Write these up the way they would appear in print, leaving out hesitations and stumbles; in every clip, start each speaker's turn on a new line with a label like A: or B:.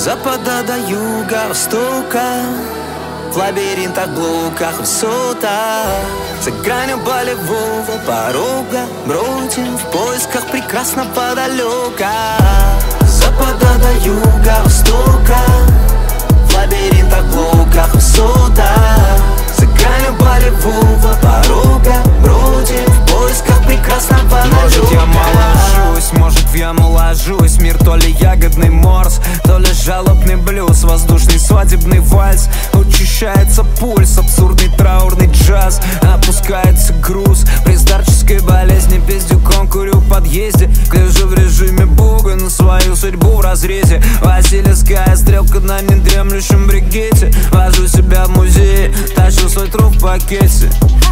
A: запада до юга, востока, в лабиринтах, блоках, высотах, за гранью болевого порога бродим в поисках прекрасного далека. Запада до юга, востока, в лабиринтах, блоках, высотах, за гранью болевого порога бродим в поисках прекрасного далека.
B: Может, я моложусь, может, в яму ложусь. Мир то ли ягодный морс, то ли жалобный блюз, воздушный свадебный вальс. Учащается пульс, абсурдный траурный джаз. Опускается груз при старческой болезни. Пиздюком курю в подъезде, гляжу в режиме бога на свою судьбу в разрезе. Васильевская стрелка на недремлющем бригете. Вожу себя в музее, тащу свой труп в пакете.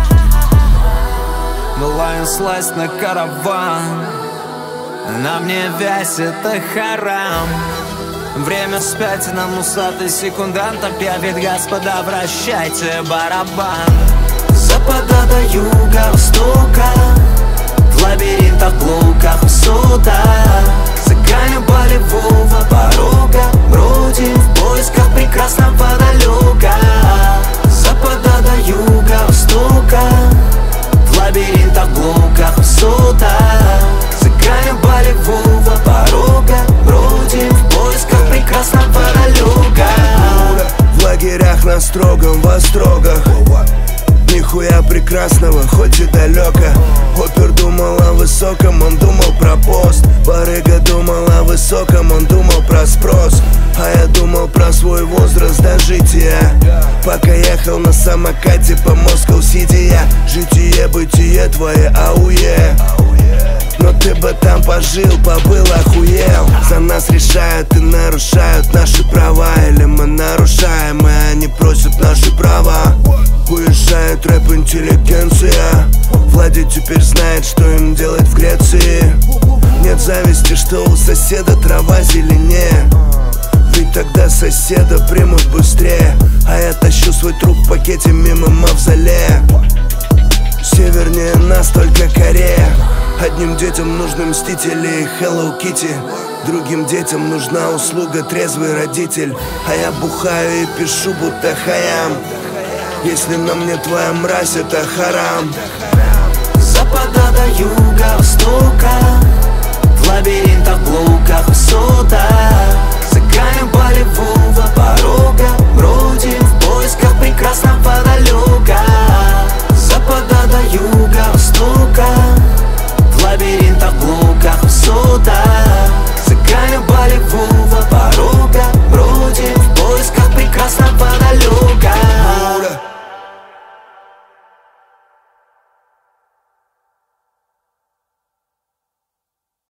B: Вылаю сласть на караван, на мне вязь, это харам. Время спятина, усатый секундант объявит: господа, вращайте барабан.
A: Запада до юга, востока, в лабиринтах, блоках, высотах, за гранью болевого порога бродим в поисках прекрасного далека. Запада до юга, востока, в лабиринтах, блоках, высотах, за гранью болевого порога бродим в поисках прекрасного далека.
C: В лагерях на строгом вострогах, нихуя прекрасного, хоть и далеко. Опер думал о высоком, он думал про пост. Барыга думал о высоком, он думал про спрос. А я думал про свой возраст дожития, пока ехал на самокате по Москва-Сити я. Житие, бытие твое, ауе. Но ты бы там пожил, побыл, охуел. За нас решают и нарушают наши права. Или мы нарушаем, и они просят наши права. Уезжает рэп-интеллигенция. Влади теперь знает, что им делать в Греции. Нет зависти, что у соседа трава зеленее, ведь тогда соседа примут быстрее. А я тащу свой труп в пакете мимо мавзолея. Севернее нас только Корея. Одним детям нужны мстители и Hello Kitty, другим детям нужна услуга трезвый родитель. А я бухаю и пишу, будто хаям. Если на мне твоя мразь, это харам.
A: Запада до юга, востока, в лабиринтах, блоках, высотах, за гранью болевого порога